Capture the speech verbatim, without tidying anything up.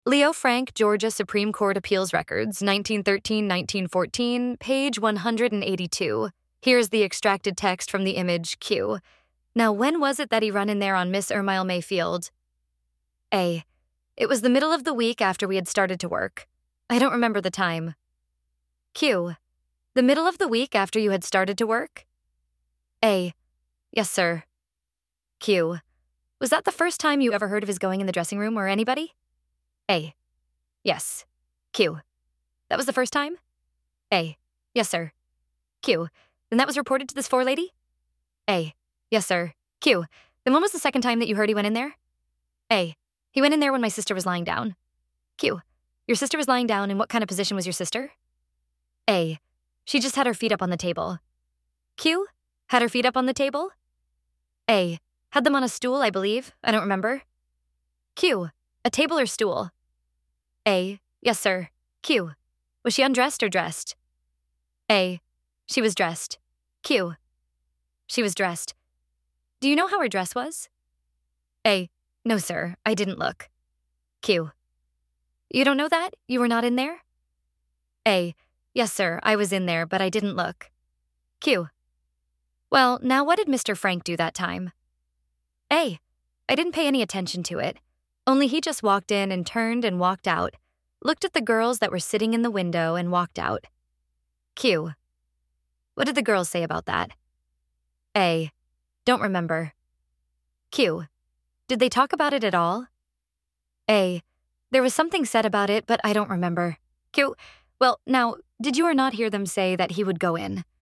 Leo Frank, Georgia Supreme Court Appeals Records, nineteen thirteen to nineteen fourteen, page one hundred eighty-two. Here's the extracted text from the image Q. Now, when was it that he run in there on Miss Ermile Mayfield? A. It was the middle of the week after we had started to work. I don't remember the time. Q. The middle of the week after you had started to work? A. Yes, sir. Q. Was that the first time you ever heard of his going in the dressing room or anybody? A. Yes. Q. That was the first time? A. Yes, sir. Q. Then that was reported to this forelady? A. Yes, sir. Q. Then when was the second time that you heard he went in there? A. He went in there when my sister was lying down. Q. Your sister was lying down, and what kind of position was your sister? A. She just had her feet up on the table. Q. Had her feet up on the table? A. Had them on a stool, I believe. I don't remember. Q. A table or stool? A. Yes, sir. Q. Was she undressed or dressed? A. She was dressed. Q. She was dressed. Do you know how her dress was? A. No, sir. I didn't look. Q. You don't know that? You were not in there? A. Yes, sir. I was in there, but I didn't look. Q. Well, now what did Mister Frank do that time? A. I didn't pay any attention to it. Only he just walked in and turned and walked out, looked at the girls that were sitting in the window and walked out. Q. What did the girls say about that? A. Don't remember. Q. Did they talk about it at all? A. There was something said about it, but I don't remember. Q. Well, now, did you or not hear them say that he would go in?